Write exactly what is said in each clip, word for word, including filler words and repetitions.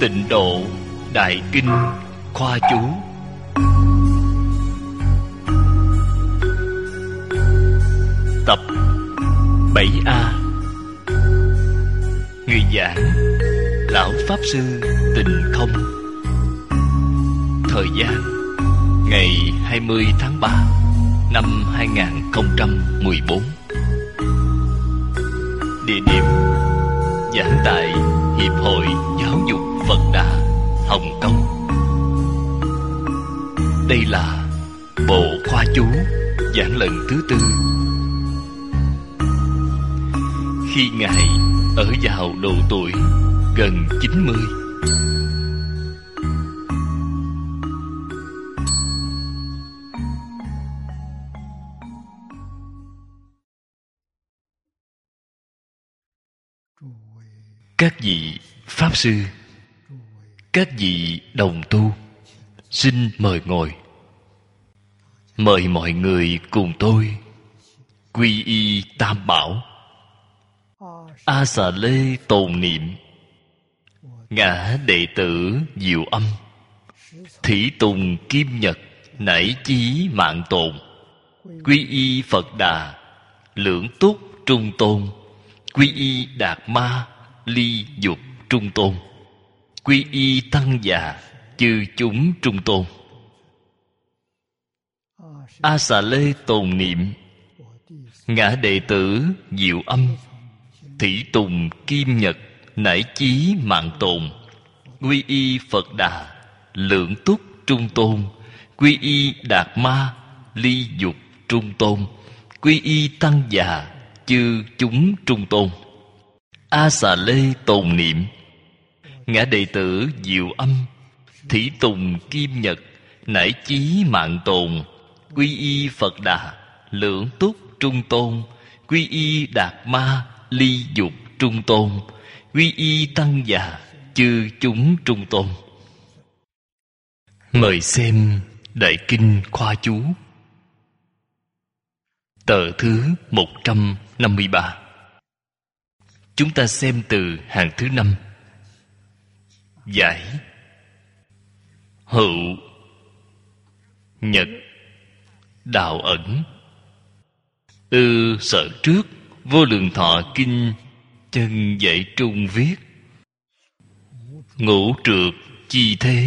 Tịnh Độ Đại Kinh Khoa Chú. Tập bảy A. Người giảng Lão Pháp Sư Tịnh Không. Thời gian ngày hai mươi tháng ba năm hai nghìn không trăm mười bốn. Địa điểm giảng tại Hiệp hội Giáo dục Phật Đà, Hồng Kông. Đây là bộ khoa chú giảng lần thứ tư. Khi Ngài ở vào độ tuổi gần chín mươi, các vị Pháp Sư, các vị đồng tu, xin mời ngồi. Mời mọi người cùng tôi quy y Tam Bảo. A Xà Lê tồn niệm, ngã đệ tử Diệu Âm, Thủy Tùng Kim Nhật nảy chí mạng tồn. Quy y Phật Đà, lưỡng túc trung tôn. Quy y Đạt Ma, ly dục trung tôn. Quy y Tăng Già, chư chúng trung tôn. A Xà Lê tồn niệm, ngã đệ tử Diệu Âm, Thủy Tùng Kim Nhật nảy chí mạng tồn. Quy y Phật Đà, lưỡng túc trung tôn. Quy y Đạt Ma, ly dục trung tôn. Quy y Tăng Già, chư chúng trung tôn. A Xà Lê tồn niệm, ngã đệ tử Diệu Âm, Thủy Tùng Kim Nhật nảy chí mạng tồn. Quy y Phật Đà, lưỡng túc trung tôn. Quy y Đạt Ma, ly dục trung tôn. Quy y Tăng Già, chư chúng trung tôn. Mời xem Đại Kinh Khoa Chú, tờ thứ một trăm năm mươi ba. Chúng ta xem từ hàng thứ năm. Giải: hữu nhật đạo ẩn, ư sở trước vô lượng thọ kinh chân dạy trung viết. Ngũ trược chi thế.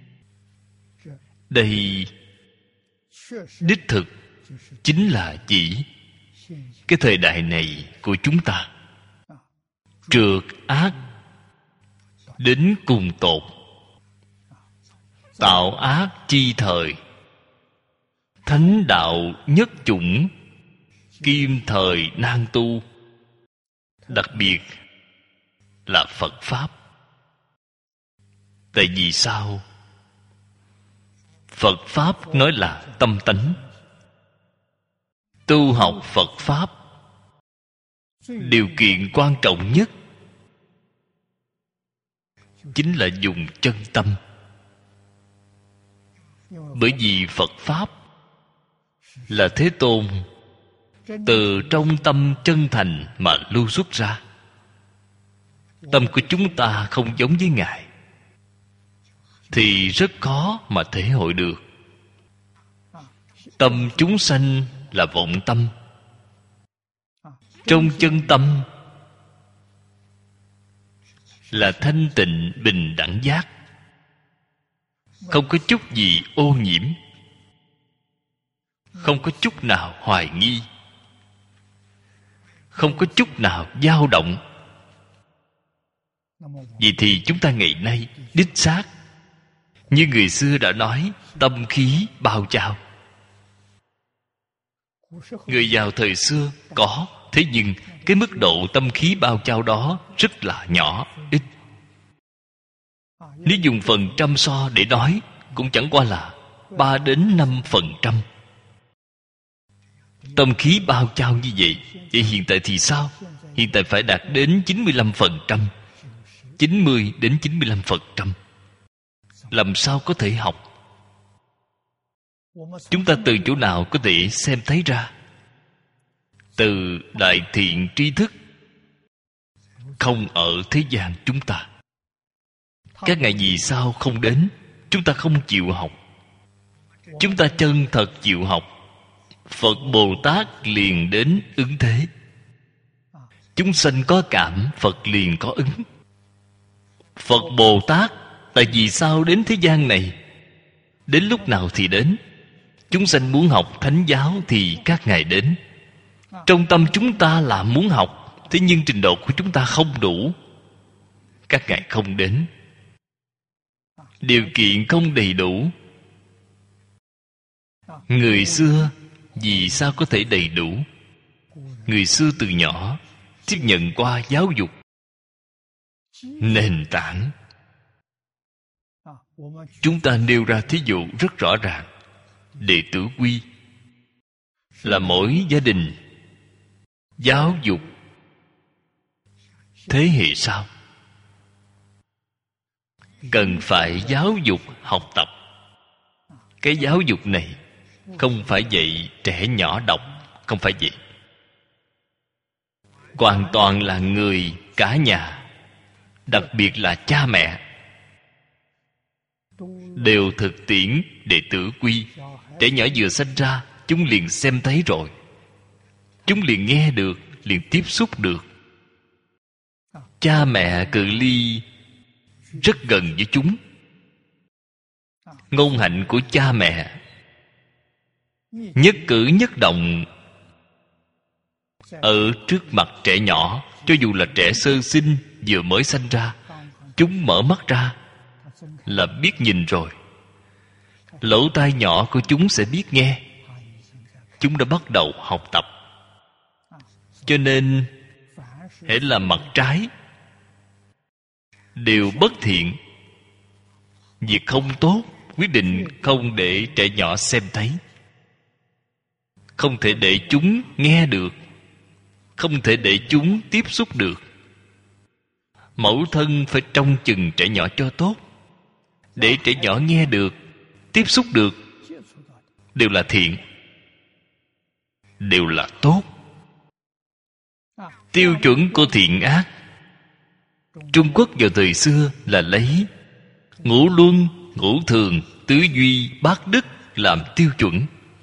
Đây đích thực chính là chỉ cái thời đại này của chúng ta. Trược ác đến cùng tột, tạo ác chi thời. Thánh đạo nhất chủng, kim thời nan tu. Đặc biệt là Phật Pháp. Tại vì sao? Phật Pháp nói là tâm tánh. Tu học Phật Pháp, điều kiện quan trọng nhất chính là dùng chân tâm. Bởi vì Phật Pháp là Thế Tôn từ trong tâm chân thành mà lưu xuất ra. Tâm của chúng ta không giống với Ngài thì rất khó mà thể hội được. Tâm chúng sanh là vọng tâm. Trong chân tâm là thanh tịnh bình đẳng giác, không có chút gì ô nhiễm, không có chút nào hoài nghi, không có chút nào dao động. Vậy thì chúng ta ngày nay đích xác như người xưa đã nói, tâm khí bao trao. Người giàu thời xưa có, thế nhưng cái mức độ tâm khí bao trao đó rất là nhỏ, ít. Nếu dùng phần trăm so để nói, cũng chẳng qua là ba đến năm phần trăm. Tâm khí bao trao như vậy. Vậy hiện tại thì sao? Hiện tại phải đạt đến chín mươi lăm phần trăm, chín mươi đến chín mươi lăm phần trăm. Làm sao có thể học? Chúng ta từ chỗ nào có thể xem thấy ra? Từ đại thiện tri thức không ở thế gian chúng ta. Các ngài vì sao không đến? Chúng ta không chịu học. Chúng ta chân thật chịu học, Phật Bồ Tát liền đến ứng thế. Chúng sanh có cảm, Phật liền có ứng. Phật Bồ Tát tại vì sao đến thế gian này? Đến lúc nào thì đến. Chúng sanh muốn học thánh giáo thì các ngài đến. Trong tâm chúng ta là muốn học, thế nhưng trình độ của chúng ta không đủ, các ngài không đến. Điều kiện không đầy đủ. Người xưa vì sao có thể đầy đủ? Người xưa từ nhỏ tiếp nhận qua giáo dục nền tảng. Chúng ta nêu ra thí dụ rất rõ ràng. Đệ tử quy là mỗi gia đình giáo dục thế hệ sau, cần phải giáo dục học tập. Cái giáo dục này không phải dạy trẻ nhỏ đọc, không phải vậy. Hoàn toàn là người cả nhà, đặc biệt là cha mẹ, đều thực tiễn đệ tử quy. Trẻ nhỏ vừa sinh ra, chúng liền xem thấy rồi, chúng liền nghe được, liền tiếp xúc được. Cha mẹ cự ly rất gần với chúng. Ngôn hạnh của cha mẹ, nhất cử nhất động ở trước mặt trẻ nhỏ, cho dù là trẻ sơ sinh vừa mới sanh ra, chúng mở mắt ra là biết nhìn rồi. Lỗ tai nhỏ của chúng sẽ biết nghe. Chúng đã bắt đầu học tập. Cho nên hễ là mặt trái đều bất thiện. Việc không tốt quyết định không để trẻ nhỏ xem thấy, không thể để chúng nghe được, không thể để chúng tiếp xúc được. Mẫu thân phải trông chừng trẻ nhỏ cho tốt, để trẻ nhỏ nghe được, tiếp xúc được, đều là thiện, đều là tốt. Tiêu chuẩn của thiện ác, Trung Quốc vào thời xưa là lấy ngũ luân, ngũ thường, tứ duy, bát đức làm tiêu chuẩn.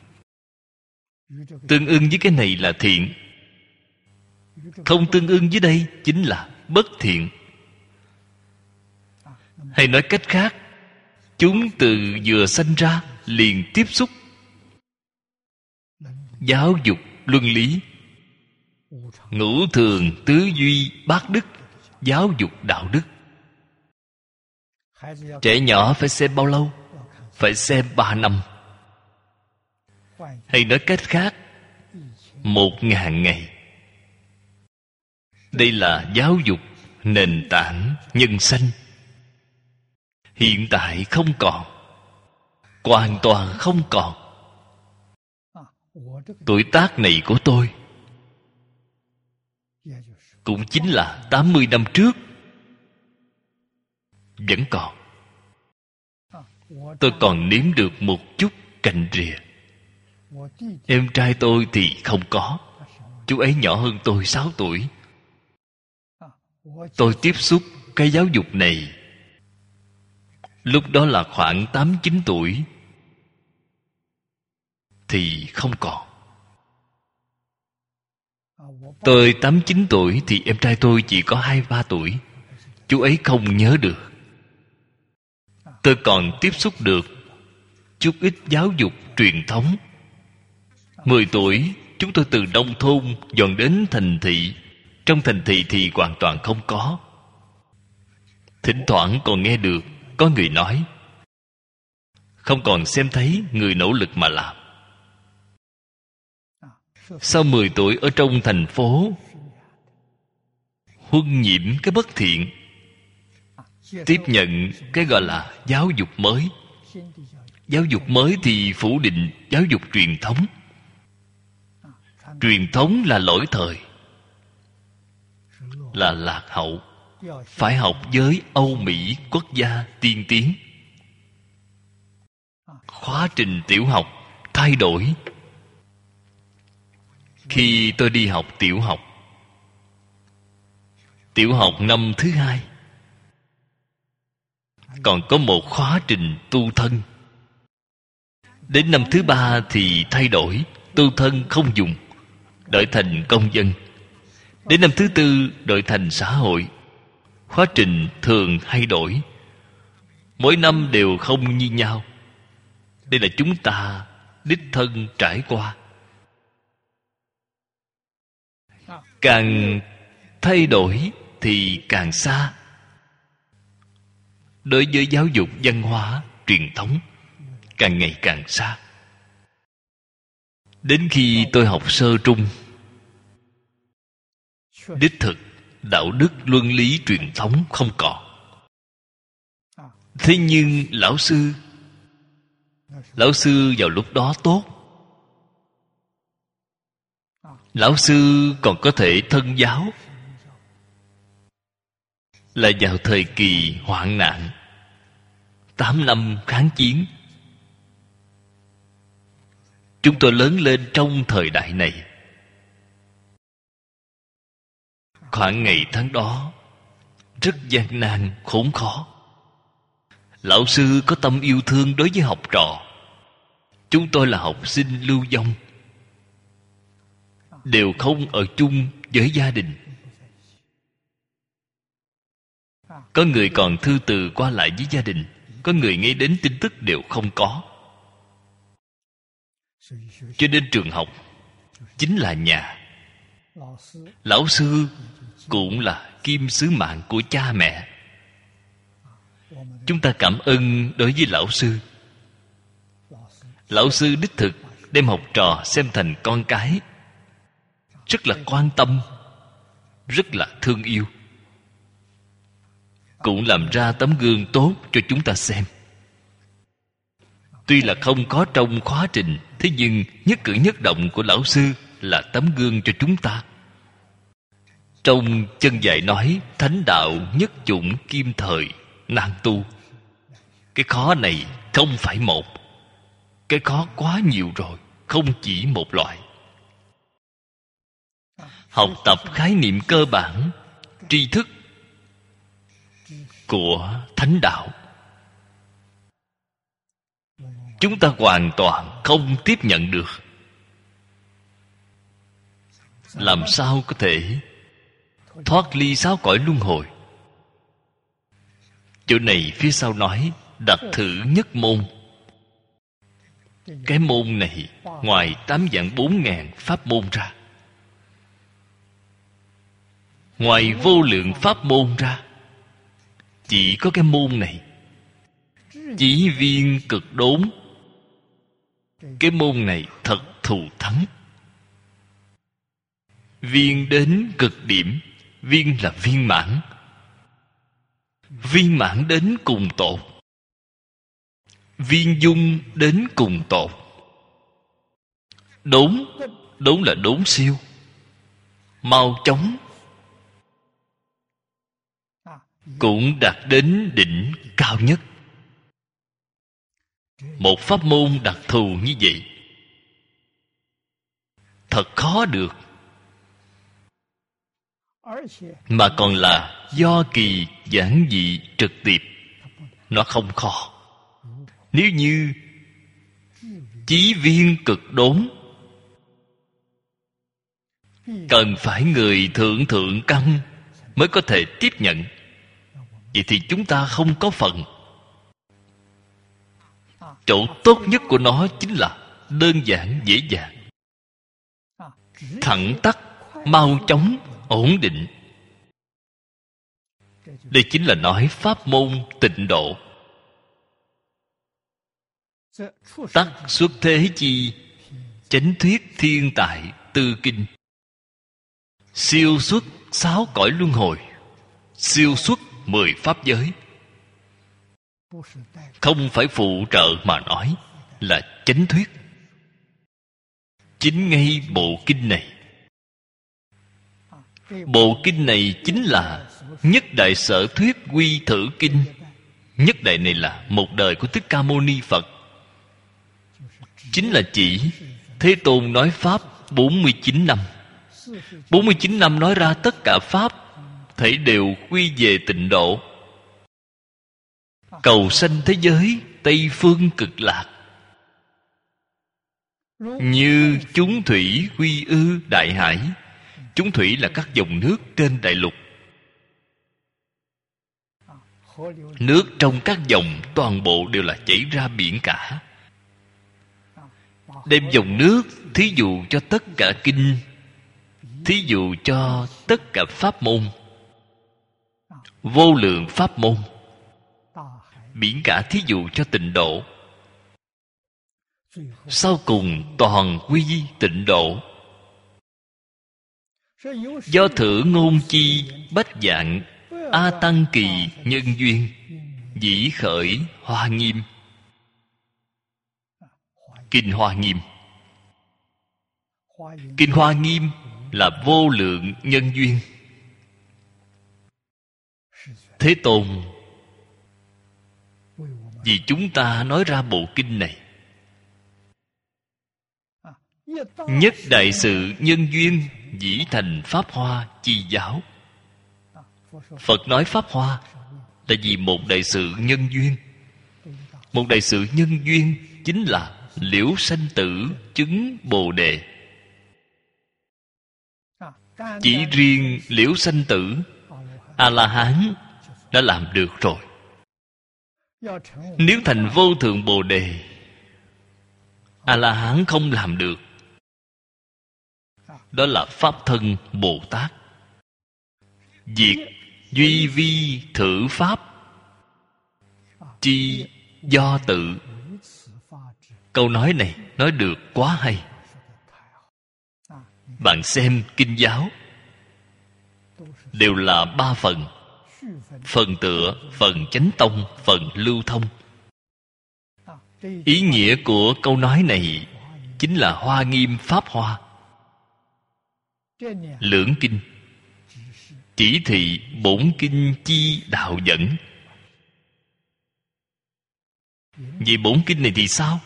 Tương ưng với cái này là thiện, không tương ưng với đây chính là bất thiện. Hay nói cách khác, chúng từ vừa sanh ra liền tiếp xúc giáo dục luân lý, ngũ thường, tứ duy, bát đức, giáo dục đạo đức. Trẻ nhỏ phải xem bao lâu? Phải xem ba năm. Hay nói cách khác, một ngàn ngày. Đây là giáo dục nền tảng nhân sanh. Hiện tại không còn, hoàn toàn không còn. Tuổi tác này của tôi cũng chính là tám mươi năm trước vẫn còn. Tôi còn nếm được một chút cành rìa. Em trai tôi thì không có. Chú ấy nhỏ hơn tôi sáu tuổi. Tôi tiếp xúc cái giáo dục này lúc đó là khoảng tám chín tuổi thì không còn. Tôi tám chín tuổi thì em trai tôi chỉ có hai ba tuổi. Chú ấy không nhớ được. Tôi còn tiếp xúc được chút ít giáo dục truyền thống. Mười tuổi chúng tôi từ nông thôn dọn đến thành thị. Trong thành thị thì hoàn toàn không có. Thỉnh thoảng còn nghe được có người nói, không còn xem thấy người nỗ lực mà làm. Sau mười tuổi ở trong thành phố, huân nhiễm cái bất thiện, tiếp nhận cái gọi là giáo dục mới. Giáo dục mới thì phủ định giáo dục truyền thống. Truyền thống là lỗi thời, là lạc hậu. Phải học với Âu Mỹ quốc gia tiên tiến. Khóa trình tiểu học thay đổi. Khi tôi đi học tiểu học, tiểu học năm thứ hai, còn có một khóa trình tu thân. Đến năm thứ ba thì thay đổi, tu thân không dùng, đổi thành công dân. Đến năm thứ tư đổi thành xã hội. Khóa trình thường thay đổi, mỗi năm đều không như nhau. Đây là chúng ta đích thân trải qua. Càng thay đổi thì càng xa. Đối với giáo dục văn hóa truyền thống, càng ngày càng xa. Đến khi tôi học sơ trung, đích thực đạo đức luân lý truyền thống không còn. Thế nhưng lão sư Lão sư vào lúc đó tốt. Lão sư còn có thể thân giáo. Là vào thời kỳ hoạn nạn, tám năm kháng chiến. Chúng tôi lớn lên trong thời đại này. Khoảng ngày tháng đó rất gian nan khốn khó. Lão sư có tâm yêu thương đối với học trò. Chúng tôi là học sinh lưu vong, đều không ở chung với gia đình. Có người còn thư từ qua lại với gia đình, có người ngay đến tin tức đều không có. Cho nên trường học chính là nhà. Lão sư cũng là kim sứ mạng của cha mẹ. Chúng ta cảm ơn đối với lão sư. Lão sư đích thực đem học trò xem thành con cái, rất là quan tâm, rất là thương yêu, cũng làm ra tấm gương tốt cho chúng ta xem. Tuy là không có trong khóa trình, thế nhưng nhất cử nhất động của lão sư là tấm gương cho chúng ta. Trong chân dạy nói, thánh đạo nhất chủng kim thời nan tu. Cái khó này không phải một, cái khó quá nhiều rồi, không chỉ một loại. Học tập khái niệm cơ bản, tri thức của thánh đạo, chúng ta hoàn toàn không tiếp nhận được. Làm sao có thể thoát ly sáu cõi luân hồi? Chỗ này phía sau nói đặt thử nhất môn. Cái môn này ngoài tám vạn bốn ngàn pháp môn ra, ngoài vô lượng pháp môn ra, chỉ có cái môn này, chỉ viên cực đốn. Cái môn này thật thù thắng. Viên đến cực điểm, viên là viên mãn, viên mãn đến cùng tột, viên dung đến cùng tột. Đốn, đốn là đốn siêu, mau chóng, cũng đạt đến đỉnh cao nhất. Một pháp môn đặc thù như vậy thật khó được, mà còn là do kỳ giản dị trực tiếp. Nó không khó. Nếu như chí viên cực đốn, cần phải người thượng thượng căn mới có thể tiếp nhận. Vậy thì chúng ta không có phần. Chỗ tốt nhất của nó chính là đơn giản dễ dàng, thẳng tắc, mau chóng, ổn định. Đây chính là nói pháp môn tịnh độ. Tắc xuất thế chi, chánh thuyết thiên tại tư kinh. Siêu xuất sáu cõi luân hồi, siêu xuất mười pháp giới. Không phải phụ trợ mà nói, là chánh thuyết. Chính ngay bộ kinh này, bộ kinh này chính là Nhất Đại Sở Thuyết Quy Thử Kinh. Nhất Đại này là một đời của Thích Ca Mâu Ni Phật, chính là chỉ Thế Tôn nói Pháp bốn mươi chín năm. bốn mươi chín năm nói ra tất cả Pháp, thể đều quy về tịnh độ. cầu sanh thế giới Tây Phương Cực Lạc. Như chúng thủy quy ư đại hải. Chúng thủy là các dòng nước trên đại lục. Nước trong các dòng toàn bộ đều là chảy ra biển cả. Đem dòng nước thí dụ cho tất cả kinh, thí dụ cho tất cả pháp môn, vô lượng pháp môn. Biển cả thí dụ cho tịnh độ, sau cùng toàn quy tịnh độ. Do thử ngôn chi bách dạng A tăng kỳ nhân duyên, dĩ khởi Hoa Nghiêm. Kinh Hoa Nghiêm. Kinh Hoa Nghiêm là vô lượng nhân duyên. Thế Tôn vì chúng ta nói ra bộ kinh này. Nhất đại sự nhân duyên dĩ thành Pháp Hoa chi giáo. Phật nói Pháp Hoa là vì một đại sự nhân duyên. Một đại sự nhân duyên chính là liễu sanh tử chứng Bồ Đề. Chỉ riêng liễu sanh tử, A-la-hán đã làm được rồi. Nếu thành vô thượng Bồ Đề, A-la-hán không làm được. Đó là Pháp thân Bồ Tát. Diệt duy vi thử Pháp, chi do tự. Câu nói này nói được quá hay. Bạn xem kinh giáo đều là ba phần: phần tựa, phần chánh tông, phần lưu thông. Ý nghĩa của câu nói này chính là Hoa Nghiêm Pháp Hoa. Lưỡng kinh chỉ thị bổn kinh chi đạo dẫn. Vì bổn kinh này thì sao?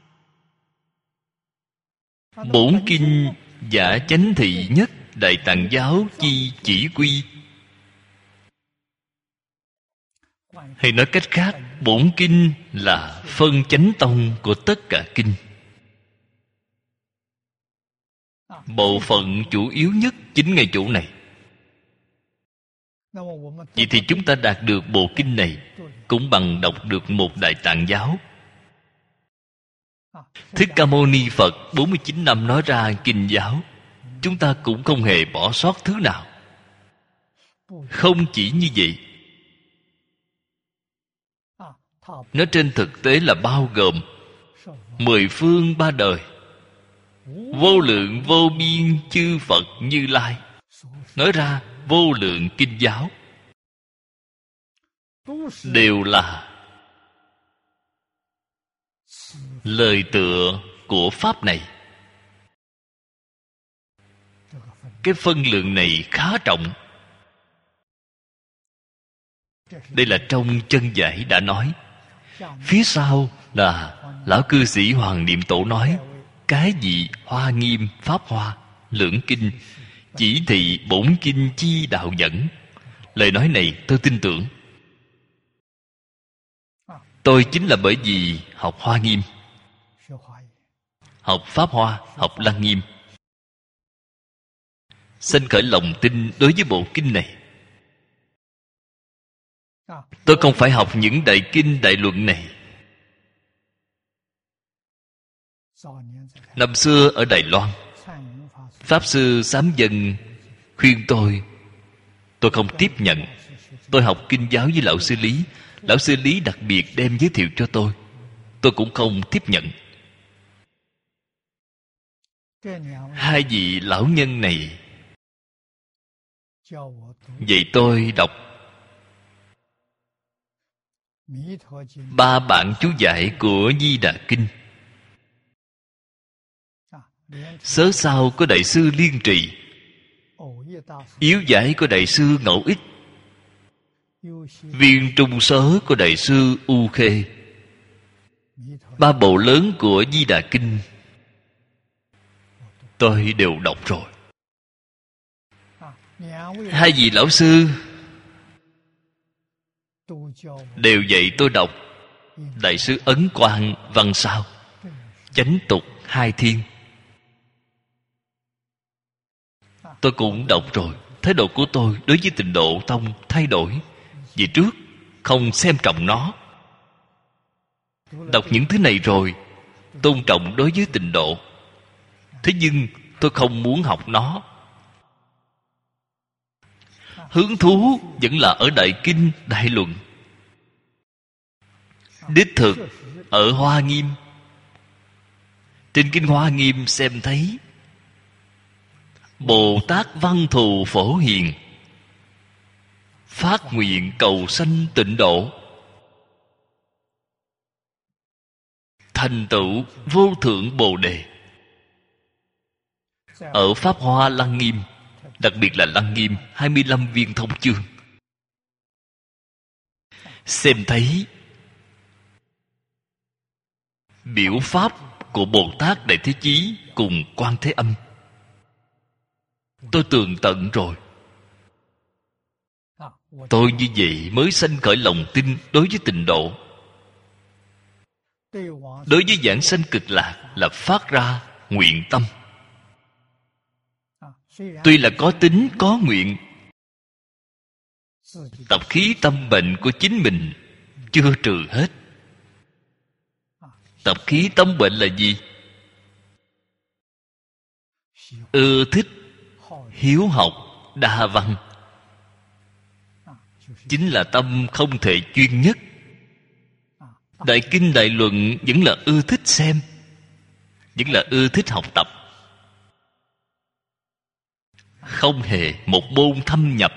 Bổn kinh giả chánh thị nhất Đại Tạng giáo chi chỉ quy. Hay nói cách khác, bổn kinh là phân chánh tông của tất cả kinh. Bộ phận chủ yếu nhất chính ngay chỗ này. Vậy thì chúng ta đạt được bộ kinh này cũng bằng đọc được một Đại Tạng giáo. Thích Ca Mâu Ni Phật bốn mươi chín năm nói ra kinh giáo, chúng ta cũng không hề bỏ sót thứ nào. Không chỉ như vậy, nó trên thực tế là bao gồm mười phương ba đời, vô lượng vô biên chư Phật Như Lai nói ra vô lượng kinh giáo, đều là lời tựa của Pháp này. Cái phân lượng này khá trọng. Đây là trong chân giải đã nói. Phía sau là lão cư sĩ Hoàng Niệm Tổ nói cái gì Hoa Nghiêm Pháp Hoa lưỡng kinh chỉ thị bổn kinh chi đạo dẫn. Lời nói này tôi tin tưởng. Tôi chính là bởi vì học Hoa Nghiêm, học Pháp Hoa, học Lăng Nghiêm, xin khởi lòng tin đối với bộ kinh này. Tôi không phải học những đại kinh đại luận này. Năm xưa ở Đài Loan, Pháp Sư Sám Dân khuyên tôi, tôi không tiếp nhận. Tôi học kinh giáo với Lão Sư Lý. Lão Sư Lý đặc biệt đem giới thiệu cho tôi. Tôi cũng không tiếp nhận. Hai vị lão nhân này vậy tôi đọc ba bản chú giải của Di Đà Kinh. Sớ sau có Đại sư Liên Trì, yếu giải của Đại sư Ngẫu Ích, viên trung sớ của Đại sư U Khê. Ba bộ lớn của Di Đà Kinh tôi đều đọc rồi. Hai vị lão sư đều dạy tôi đọc Đại sư Ấn Quang văn sao Chánh tục hai thiên. Tôi cũng đọc rồi. Thái độ của tôi đối với Tịnh Độ Tông thay đổi. Vì trước không xem trọng nó. Đọc những thứ này rồi, tôn trọng đối với Tịnh Độ. Thế nhưng tôi không muốn học nó. Hứng thú vẫn là ở Đại Kinh Đại Luận. Đích thực ở Hoa Nghiêm, trên Kinh Hoa Nghiêm xem thấy Bồ Tát Văn Thù Phổ Hiền phát nguyện cầu sanh tịnh độ, thành tựu vô thượng Bồ Đề. Ở Pháp Hoa Lăng Nghiêm, đặc biệt là Lăng Nghiêm hai mươi lăm viên thông chương, xem thấy biểu pháp của Bồ Tát Đại Thế Chí cùng Quan Thế Âm. Tôi tường tận rồi. Tôi như vậy mới sanh khởi lòng tin đối với Tịnh Độ. Đối với giảng sanh Cực Lạc là phát ra nguyện tâm. Tuy là có tính có nguyện, tập khí tâm bệnh của chính mình chưa trừ hết. Tập khí tâm bệnh là gì? Ưa thích hiếu học đa văn, chính là tâm không thể chuyên nhất. Đại Kinh Đại Luận vẫn là ưa thích xem, vẫn là ưa thích học tập, không hề một môn thâm nhập.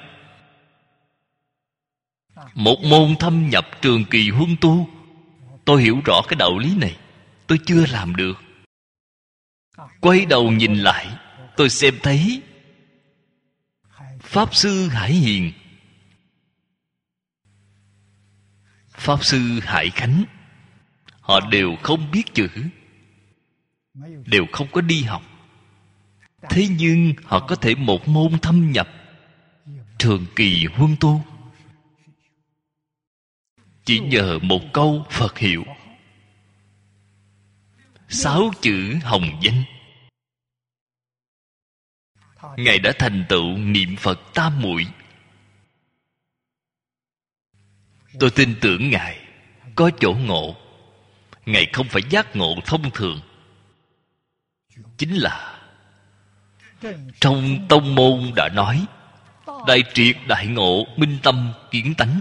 Một môn thâm nhập trường kỳ huân tu. Tôi hiểu rõ cái đạo lý này, tôi chưa làm được. Quay đầu nhìn lại, tôi xem thấy Pháp Sư Hải Hiền, Pháp Sư Hải Khánh, họ đều không biết chữ, đều không có đi học. Thế nhưng họ có thể một môn thâm nhập, trường kỳ huân tu, chỉ nhờ một câu Phật hiệu, sáu chữ hồng danh. Ngài đã thành tựu niệm Phật tam muội. Tôi tin tưởng Ngài có chỗ ngộ. Ngài không phải giác ngộ thông thường, chính là trong tông môn đã nói đại triệt đại ngộ, minh tâm kiến tánh.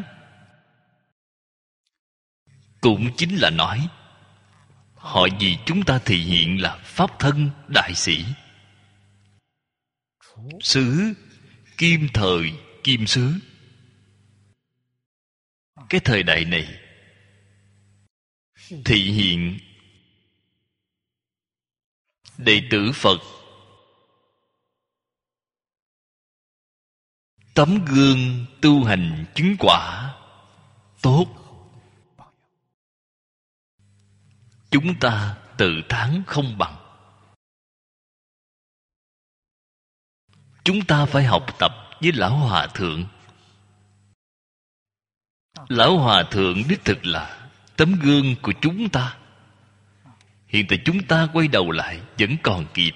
Cũng chính là nói họ vì chúng ta thị hiện là pháp thân đại sĩ, xứ kim thời kim xứ. Cái thời đại này thị hiện đệ tử Phật tấm gương tu hành chứng quả tốt. Chúng ta tự thán không bằng. Chúng ta phải học tập với Lão Hòa Thượng. Lão Hòa Thượng đích thực là tấm gương của chúng ta. Hiện tại chúng ta quay đầu lại vẫn còn kịp.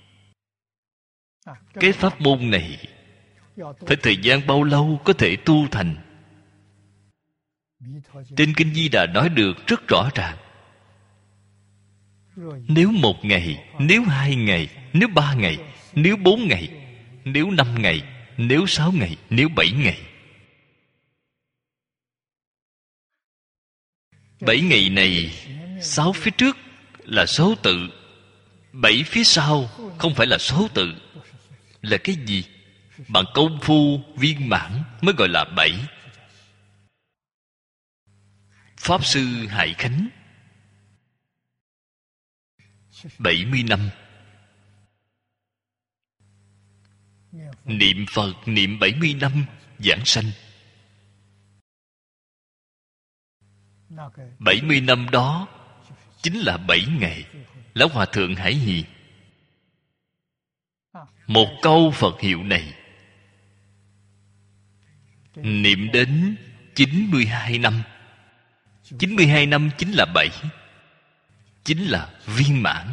Cái pháp môn này phải thời gian bao lâu có thể tu thành? Trên Kinh Di Đà nói được rất rõ ràng. Nếu một ngày, nếu hai ngày, nếu ba ngày, nếu bốn ngày, nếu năm ngày, nếu sáu ngày, nếu bảy ngày. Bảy ngày này, sáu phía trước là số tự, bảy phía sau không phải là số tự. Là cái gì? Bằng công phu viên mãn mới gọi là bảy. Pháp Sư Hải Khánh bảy mươi năm niệm Phật, niệm bảy mươi năm giảng sanh. Bảy mươi năm đó chính là bảy ngày. Lão Hòa Thượng Hải Hiền một câu Phật hiệu này niệm đến chín mươi hai năm. chín mươi hai năm chính là bảy, chính là viên mãn.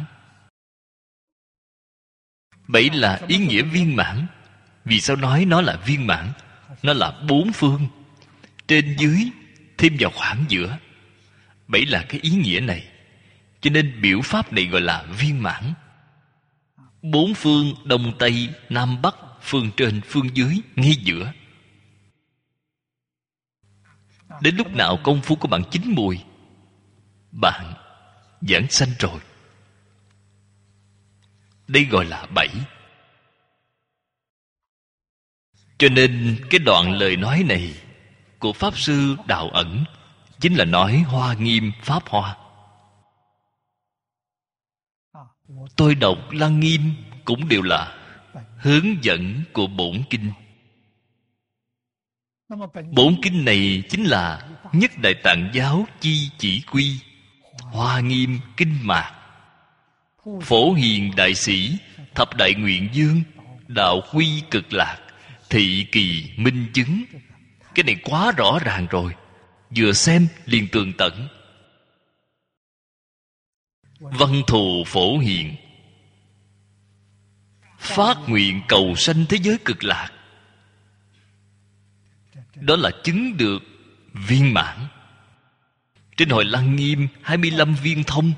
Bảy là ý nghĩa viên mãn. Vì sao nói nó là viên mãn? Nó là bốn phương, trên dưới thêm vào khoảng giữa. Bảy là cái ý nghĩa này. Cho nên biểu pháp này gọi là viên mãn. Bốn phương, đông tây, nam bắc, phương trên, phương dưới, ngay giữa. Đến lúc nào công phu của bạn chín mùi, bạn giảng sanh rồi. Đây gọi là bảy. Cho nên cái đoạn lời nói này của Pháp Sư Đạo Ẩn chính là nói Hoa Nghiêm Pháp Hoa. Tôi đọc Lăng Nghiêm cũng đều là hướng dẫn của bổn kinh. Bổn kinh này chính là Nhất Đại Tạng Giáo Chi Chỉ Quy, Hoa Nghiêm Kinh Mạc, Phổ Hiền Đại Sĩ, Thập Đại Nguyện Dương, Đạo Quy Cực Lạc, Thị Kỳ Minh Chứng. Cái này quá rõ ràng rồi, vừa xem liền tường tận. Văn thù phổ hiền, phát nguyện cầu sanh thế giới cực lạc. Đó là chứng được viên mãn. Trên Hội Lăng Nghiêm hai mươi lăm viên thông.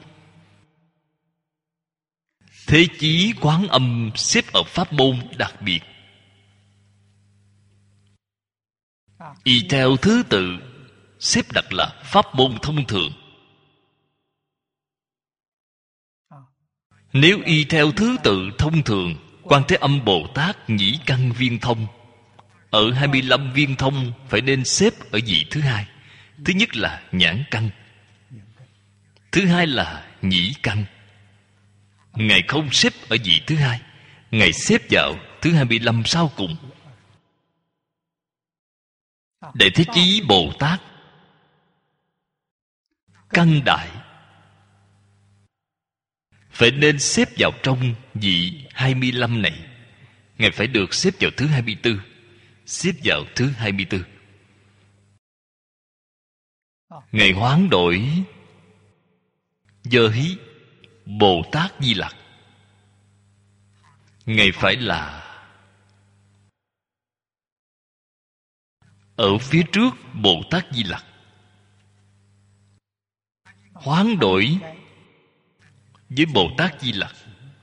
Thế chí Quán Âm xếp ở pháp môn đặc biệt, y theo thứ tự xếp đặt là pháp môn thông thường. Nếu y theo thứ tự thông thường, Quan Thế Âm Bồ Tát nhĩ căn viên thông, ở hai mươi lăm viên thông phải nên xếp ở vị thứ hai. Thứ nhất là nhãn căn, thứ hai là nhĩ căn. Ngài không xếp ở vị thứ hai, Ngài xếp vào thứ hai mươi lăm sau cùng. Đại Thế Chí Bồ Tát căn đại phải nên xếp vào trong vị hai mươi lăm này. Ngài phải được xếp vào thứ hai mươi tư, xếp vào thứ hai mươi tư. Ngài hoán đổi Giờ Hí Bồ Tát Di Lặc, Ngài phải là ở phía trước Bồ Tát Di Lặc. Hoán đổi với Bồ Tát Di Lặc.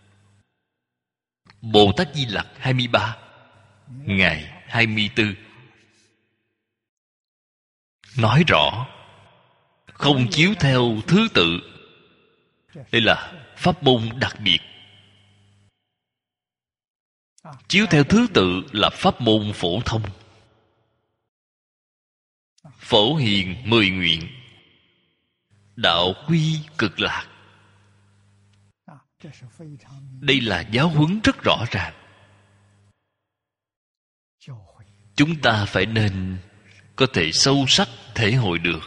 Bồ Tát Di Lặc hai mươi ba, Ngài hai mươi tư. Nói rõ không chiếu theo thứ tự. Đây là pháp môn đặc biệt. Chiếu theo thứ tự là pháp môn phổ thông. Phổ hiền mười nguyện, đạo quy cực lạc. Đây là giáo huấn rất rõ ràng. Chúng ta phải nên có thể sâu sắc thể hội được.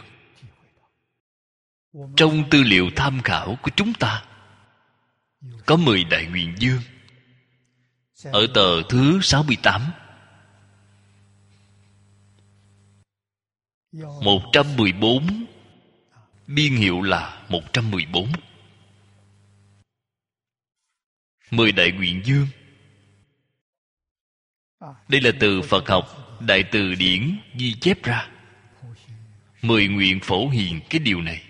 Trong tư liệu tham khảo của chúng ta có mười đại nguyện dương. Ở tờ thứ sáu mươi tám, một trăm mười bốn, biên hiệu là một trăm mười bốn. Mười đại nguyện dương. Đây là từ Phật học Đại Từ Điển ghi chép ra. Mười nguyện phổ hiền cái điều này.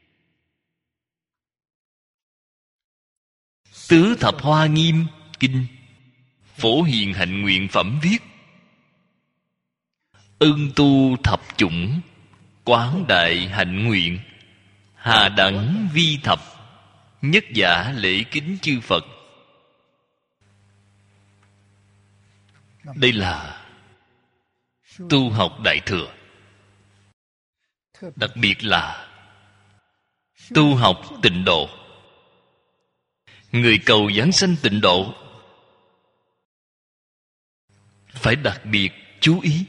Tứ Thập Hoa Nghiêm Kinh, Phổ Hiền Hạnh Nguyện Phẩm viết: ưng tu thập chủng, quán đại hạnh nguyện, hà đẳng vi thập, nhất giả lễ kính chư Phật. Đây là tu học Đại Thừa. Đặc biệt là tu học Tịnh Độ. Người cầu giảng sanh Tịnh Độ phải đặc biệt chú ý.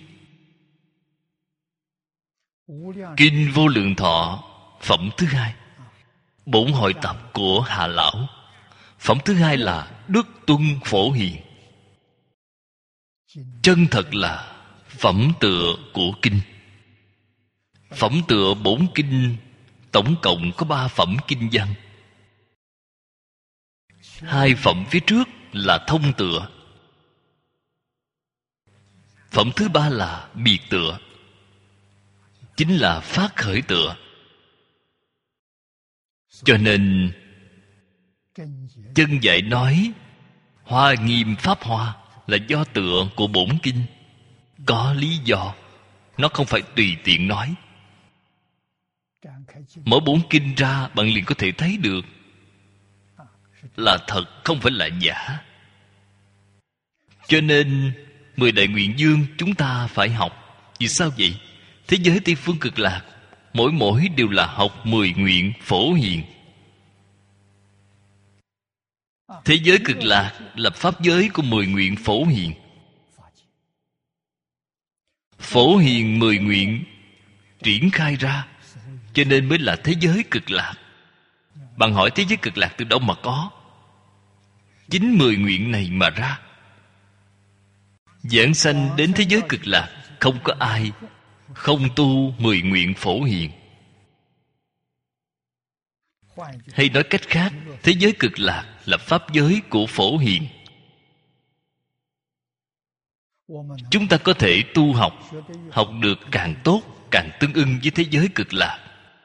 Kinh Vô Lượng Thọ phẩm thứ hai, bổn hội tập của Hà Lão. Phẩm thứ hai là Đức Tuân Phổ Hiền. Chân thật là phẩm tựa của kinh. Phẩm tựa bổn kinh tổng cộng có ba phẩm kinh văn. Hai phẩm phía trước là thông tựa, phẩm thứ ba là biệt tựa, chính là phát khởi tựa. Cho nên chân dạy nói Hoa Nghiêm Pháp Hoa là do tựa của bổn kinh, có lý do. Nó không phải tùy tiện nói. Mở bổn kinh ra, bạn liền có thể thấy được là thật, không phải là giả. Cho nên mười đại nguyện dương chúng ta phải học. Vì sao vậy? Thế giới Tây Phương Cực Lạc mỗi mỗi đều là học mười nguyện phổ hiền. Thế giới Cực Lạc là pháp giới của mười nguyện phổ hiền. Phổ hiền mười nguyện triển khai ra, cho nên mới là thế giới Cực Lạc. Bạn hỏi thế giới Cực Lạc từ đâu mà có? Chính mười nguyện này mà ra. Giảng sanh đến thế giới Cực Lạc, không có ai không tu mười nguyện phổ hiền. Hay nói cách khác, thế giới Cực Lạc là pháp giới của phổ hiền. Chúng ta có thể tu học, học được càng tốt, càng tương ưng với thế giới Cực Lạc.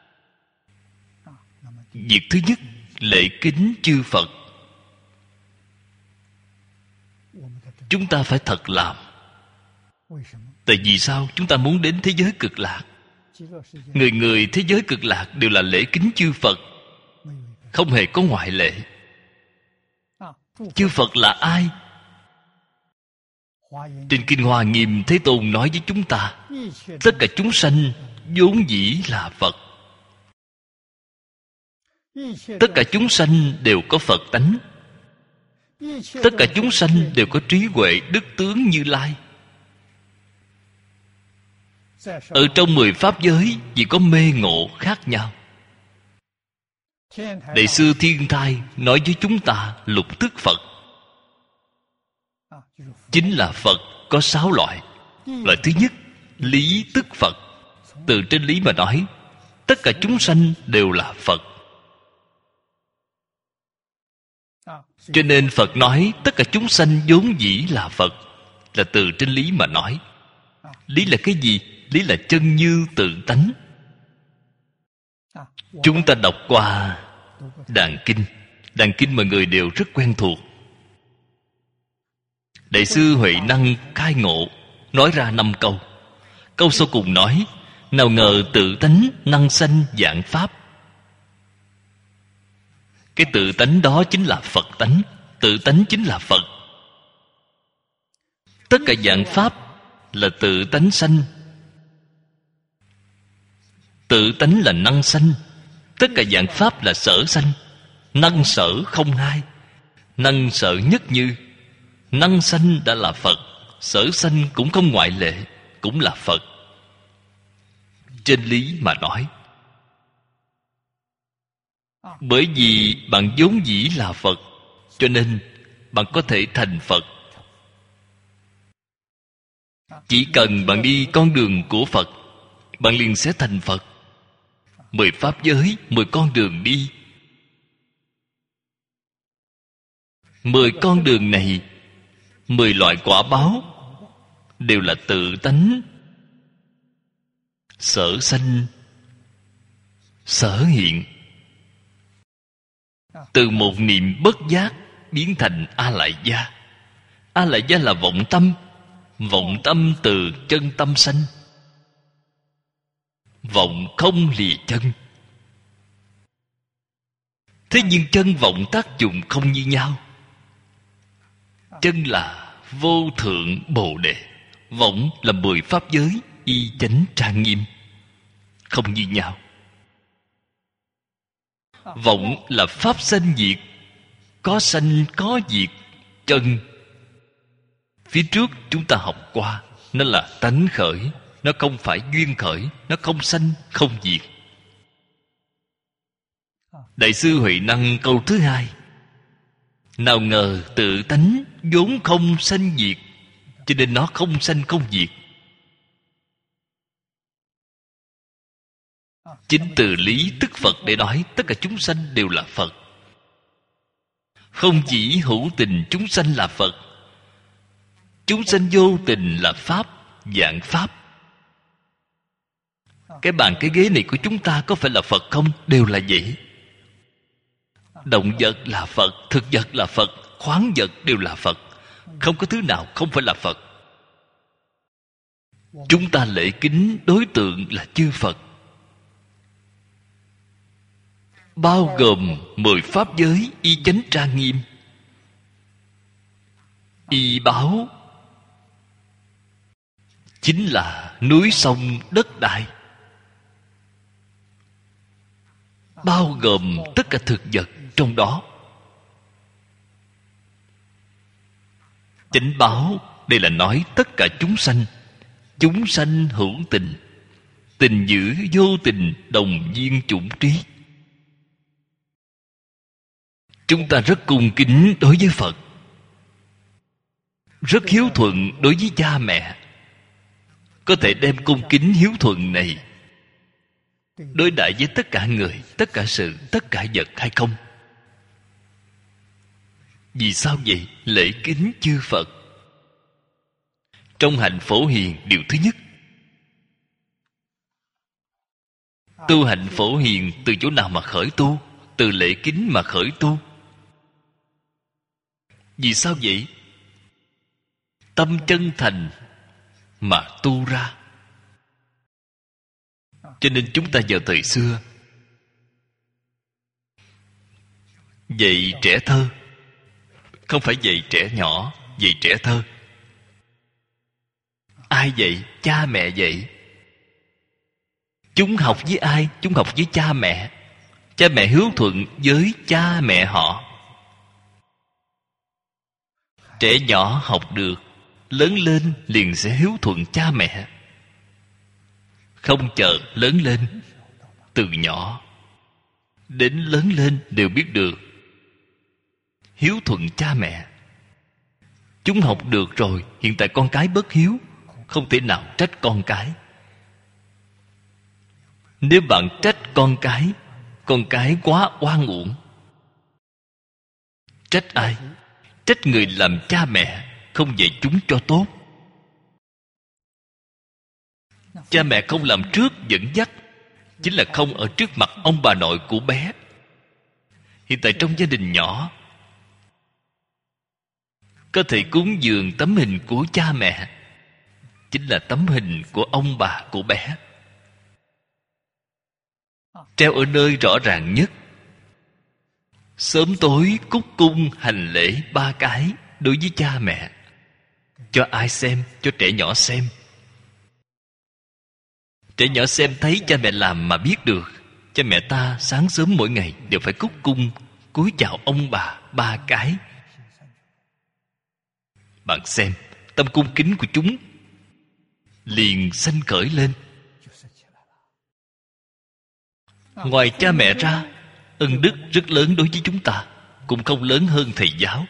Việc thứ nhất, lễ kính chư Phật. Chúng ta phải thật làm. Tại vì sao? Chúng ta muốn đến thế giới Cực Lạc. Người người thế giới Cực Lạc đều là lễ kính chư Phật, không hề có ngoại lệ. Chư Phật là ai? Trên Kinh Hoa Nghiêm, Thế Tôn nói với chúng ta, tất cả chúng sanh vốn dĩ là Phật. Tất cả chúng sanh đều có Phật tánh. Tất cả chúng sanh đều có trí huệ đức tướng Như Lai. Ở trong mười pháp giới chỉ có mê ngộ khác nhau. Đại sư Thiên Thai nói với chúng ta lục tức Phật. Chính là Phật có sáu loại. Loại thứ nhất, lý tức Phật. Từ trên lý mà nói, tất cả chúng sanh đều là Phật. Cho nên Phật nói tất cả chúng sanh vốn dĩ là Phật, là từ trên lý mà nói. Lý là cái gì? Lý là chân như tự tánh. Chúng ta đọc qua Đàn Kinh. Đàn Kinh mọi người đều rất quen thuộc. Đại sư Huệ Năng khai ngộ nói ra năm câu. Câu sau cùng nói, nào ngờ tự tánh năng sanh vạn pháp. Cái tự tánh đó chính là Phật tánh. Tự tánh chính là Phật. Tất cả vạn pháp là tự tánh sanh. Tự tánh là năng sanh. Tất cả vạn pháp là sở sanh. Năng sở không hai. Năng sở nhất như. Năng sanh đã là Phật. Sở sanh cũng không ngoại lệ, cũng là Phật. Trên lý mà nói. Bởi vì bạn vốn dĩ là Phật, cho nên bạn có thể thành Phật. Chỉ cần bạn đi con đường của Phật, bạn liền sẽ thành Phật. Mười pháp giới, mười con đường đi. Mười con đường này, mười loại quả báo đều là tự tánh sở sanh sở hiện. Từ một niệm bất giác biến thành A Lại Gia. A Lại Gia là vọng tâm. Vọng tâm từ chân tâm sanh. Vọng không lìa chân. Thế nhưng chân vọng tác dụng không như nhau. Chân là vô thượng bồ đề. Vọng là mười pháp giới y chánh trang nghiêm, không như nhau. Vọng là pháp sanh diệt, có sanh có diệt. Chân phía trước chúng ta học qua, nó là tánh khởi, nó không phải duyên khởi, nó không sanh không diệt. Đại sư Huệ Năng câu thứ hai, nào ngờ tự tánh vốn không sanh diệt, cho nên nó không sanh không diệt. Chính từ lý tức Phật để nói tất cả chúng sanh đều là Phật. Không chỉ hữu tình chúng sanh là Phật, chúng sanh vô tình là Pháp, dạng Pháp. Cái bàn cái ghế này của chúng ta có phải là Phật không? Đều là vậy. Động vật là Phật, thực vật là Phật, khoáng vật đều là Phật. Không có thứ nào không phải là Phật. Chúng ta lễ kính đối tượng là chư Phật, bao gồm mười pháp giới y chánh trang nghiêm, y báo chính là núi sông đất đai, bao gồm tất cả thực vật trong đó. Chánh báo đây là nói tất cả chúng sanh. Chúng sanh hữu tình, tình dữ vô tình, đồng viên chủng trí. Chúng ta rất cung kính đối với Phật, rất hiếu thuận đối với cha mẹ. Có thể đem cung kính hiếu thuận này đối đãi với tất cả người, tất cả sự, tất cả vật hay không? Vì sao vậy? Lễ kính chư Phật. Trong hạnh Phổ Hiền, điều thứ nhất, tu hạnh Phổ Hiền từ chỗ nào mà khởi tu? Từ lễ kính mà khởi tu. Vì sao vậy? Tâm chân thành mà tu ra. Cho nên chúng ta vào thời xưa dạy trẻ thơ, không phải dạy trẻ nhỏ, dạy trẻ thơ. Ai dạy? Cha mẹ dạy. Chúng học với ai? Chúng học với cha mẹ. Cha mẹ hiếu thuận với cha mẹ họ. Trẻ nhỏ học được, lớn lên liền sẽ hiếu thuận cha mẹ. Không chờ lớn lên, từ nhỏ đến lớn lên đều biết được hiếu thuận cha mẹ. Chúng học được rồi. Hiện tại con cái bất hiếu, không thể nào trách con cái. Nếu bạn trách con cái, con cái quá oan uổng. Trách ai? Trách người làm cha mẹ không dạy chúng cho tốt. Cha mẹ không làm trước dẫn dắt, chính là không ở trước mặt ông bà nội của bé. Hiện tại trong gia đình nhỏ có thể cúng dường tấm hình của cha mẹ, chính là tấm hình của ông bà của bé, treo ở nơi rõ ràng nhất. Sớm tối cúc cung hành lễ ba cái đối với cha mẹ. Cho ai xem? Cho trẻ nhỏ xem. Trẻ nhỏ xem thấy cha mẹ làm mà biết được. Cha mẹ ta sáng sớm mỗi ngày đều phải cúc cung cúi chào ông bà ba cái. Bạn xem, tâm cung kính của chúng liền sanh khởi lên. Ngoài cha mẹ ra, ân đức rất lớn đối với chúng ta, cũng không lớn hơn thầy giáo.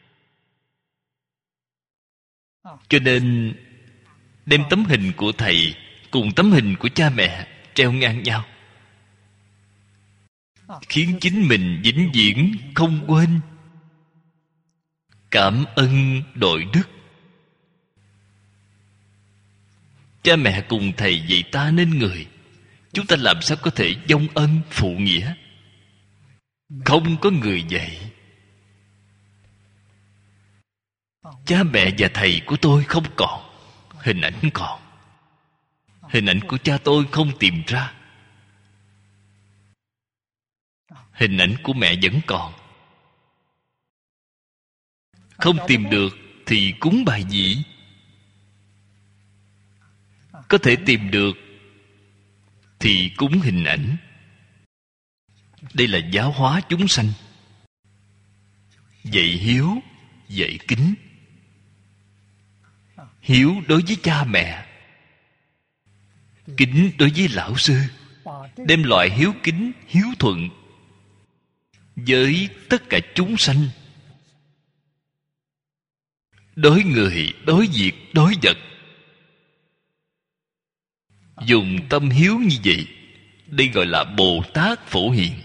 Cho nên đem tấm hình của thầy cùng tấm hình của cha mẹ treo ngang nhau, khiến chính mình vĩnh viễn không quên cảm ơn đội đức. Cha mẹ cùng thầy dạy ta nên người, chúng ta làm sao có thể vong ân phụ nghĩa? Không có người dạy. Cha mẹ và thầy của tôi không còn, hình ảnh còn. Hình ảnh của cha tôi không tìm ra, hình ảnh của mẹ vẫn còn. Không tìm được thì cúng bài dĩ. Có thể tìm được thì cúng hình ảnh. Đây là giáo hóa chúng sanh, dạy hiếu, dạy kính. Hiếu đối với cha mẹ, kính đối với lão sư. Đem loại hiếu kính, hiếu thuận với tất cả chúng sanh, đối người, đối việc, đối vật. Dùng tâm hiếu như vậy, Đây gọi là Bồ Tát Phổ Hiền.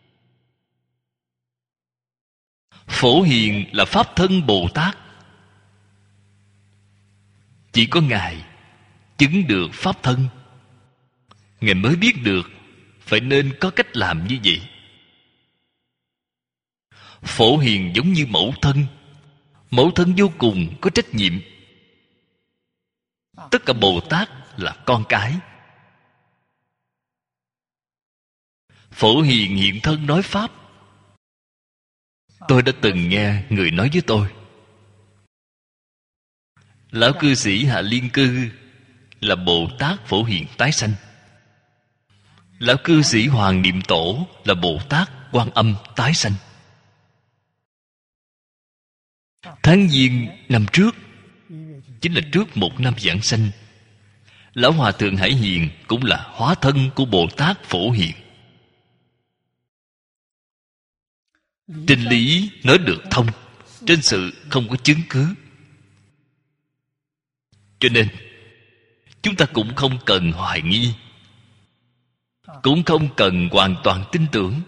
Phổ Hiền là Pháp thân Bồ Tát. Chỉ có Ngài chứng được Pháp thân, Ngài mới biết được phải nên có cách làm như vậy. Phổ Hiền giống như mẫu thân. Mẫu thân vô cùng có trách nhiệm. Tất cả Bồ Tát là con cái. Phổ Hiền hiện thân nói Pháp. Tôi đã từng nghe người nói với tôi, lão cư sĩ Hạ Liên Cư là Bồ Tát Phổ Hiền tái sanh. Lão cư sĩ Hoàng Niệm Tổ là Bồ Tát Quan Âm tái sanh. Tháng Giêng năm trước, chính là trước một năm giảng sanh, Lão Hòa Thượng Hải Hiền cũng là hóa thân của Bồ Tát Phổ Hiền. Trên lý nói được thông, trên sự không có chứng cứ. Cho nên chúng ta cũng không cần hoài nghi, cũng không cần hoàn toàn tin tưởng.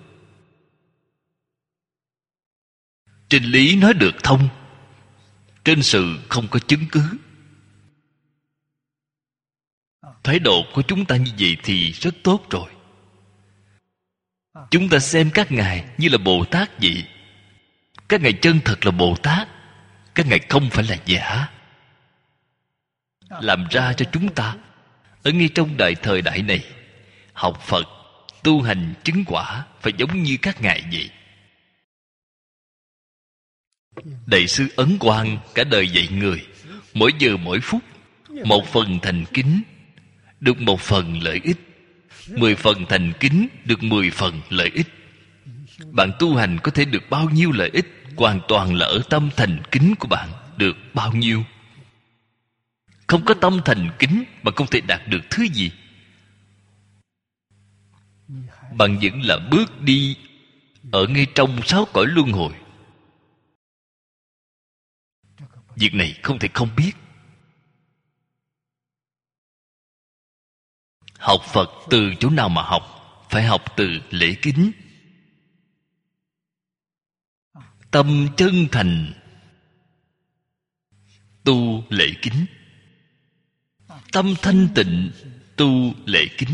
Trên lý nói được thông, trên sự không có chứng cứ. Thái độ của chúng ta như vậy thì rất tốt rồi. Chúng ta xem các ngài như là Bồ Tát vậy. Các ngài chân thật là Bồ Tát, các ngài không phải là giả. Làm ra cho chúng ta ở ngay trong đại thời đại này học Phật, tu hành chứng quả phải giống như các ngài vậy. Đại sư Ấn Quang cả đời dạy người, mỗi giờ mỗi phút một phần thành kính được một phần lợi ích, mười phần thành kính được mười phần lợi ích. Bạn tu hành có thể được bao nhiêu lợi ích, hoàn toàn là ở tâm thành kính của bạn được bao nhiêu. Không có tâm thành kính mà không thể đạt được thứ gì. Bạn vẫn là bước đi ở ngay trong sáu cõi luân hồi. Việc này không thể không biết. Học Phật từ chỗ nào mà học? Phải học từ lễ kính. Tâm chân thành tu lễ kính, tâm thanh tịnh tu lễ kính.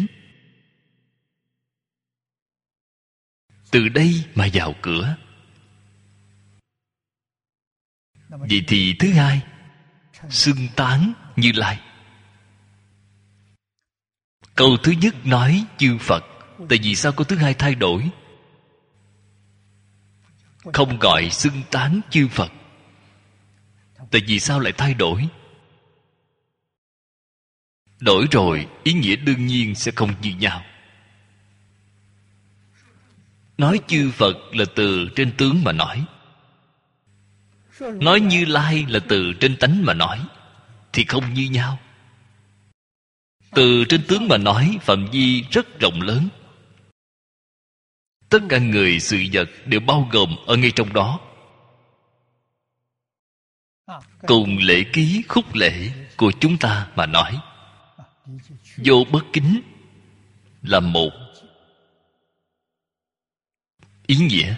Từ đây mà vào cửa. Vậy thì thứ hai, xưng tán Như Lai. Câu thứ nhất nói chư Phật. Tại vì sao câu thứ hai thay đổi? Không gọi xưng tán chư Phật. Tại vì sao lại thay đổi? Đổi rồi, ý nghĩa đương nhiên sẽ không như nhau. Nói chư Phật là từ trên tướng mà nói. Nói Như Lai là từ trên tánh mà nói, thì không như nhau. Từ trên tướng mà nói, phạm vi rất rộng lớn. Tất cả người sự vật đều bao gồm ở ngay trong đó. Cùng lễ ký khúc lễ của chúng ta mà nói, vô bất kính là một ý nghĩa.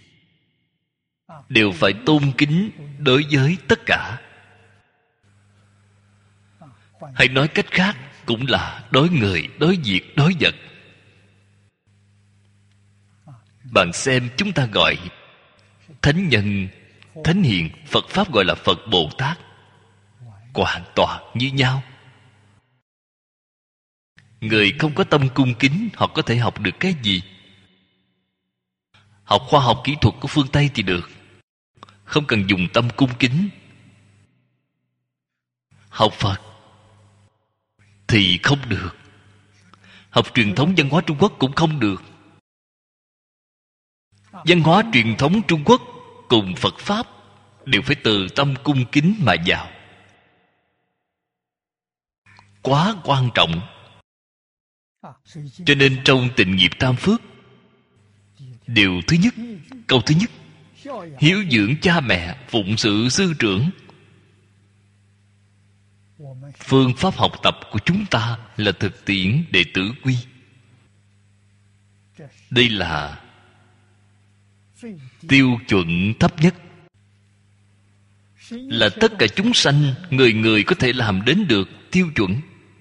Đều phải tôn kính đối với tất cả. Hay nói cách khác, cũng là đối người, đối việc, đối vật. Bạn xem chúng ta gọi thánh nhân, thánh hiền, Phật Pháp gọi là Phật Bồ Tát, hoàn toàn như nhau. Người không có tâm cung kính, họ có thể học được cái gì? Học khoa học kỹ thuật của phương Tây thì được, không cần dùng tâm cung kính. Học Phật thì không được. Học truyền thống văn hóa Trung Quốc cũng không được. Văn hóa truyền thống Trung Quốc cùng Phật Pháp đều phải từ tâm cung kính mà vào. Quá quan trọng. Cho nên trong Tịnh Nghiệp Tam Phước, điều thứ nhất, câu thứ nhất, hiếu dưỡng cha mẹ, phụng sự sư trưởng. Phương pháp học tập của chúng ta là thực tiễn đệ tử quy. Đây là tiêu chuẩn thấp nhất, là tất cả chúng sanh người người có thể làm đến được tiêu chuẩn.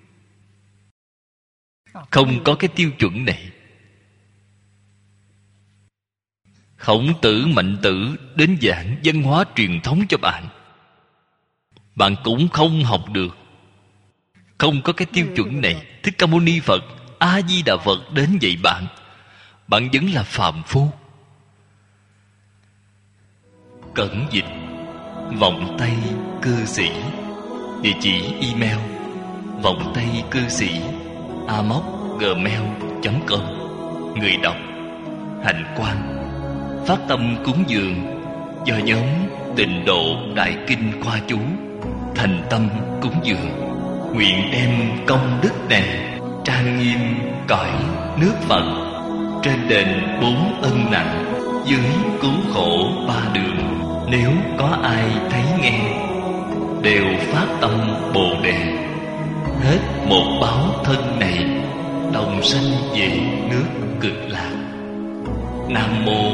Không có cái tiêu chuẩn này, Khổng Tử, Mạnh Tử đến giảng văn hóa truyền thống cho bạn, bạn cũng không học được. Không có cái tiêu chuẩn này. Thích Ca Mâu Ni Phật, A Di Đà Phật đến dạy bạn, bạn vẫn là phàm phu. Cẩn dịch vọng tây cư sĩ. Địa chỉ email vọng tây cư sĩ a m o c gmail chấm com. Người đọc Hạnh Quang. Phát tâm cúng dường do nhóm Tịnh Độ Đại Kinh Khoa Chú thành tâm cúng dường, nguyện đem công đức này trang nghiêm cõi nước Phật, trên đền bốn ân nặng, dưới cứu khổ ba đường. Nếu có ai thấy nghe, đều phát tâm Bồ Đề, hết một báo thân này, đồng sanh về nước Cực Lạc. Nam mô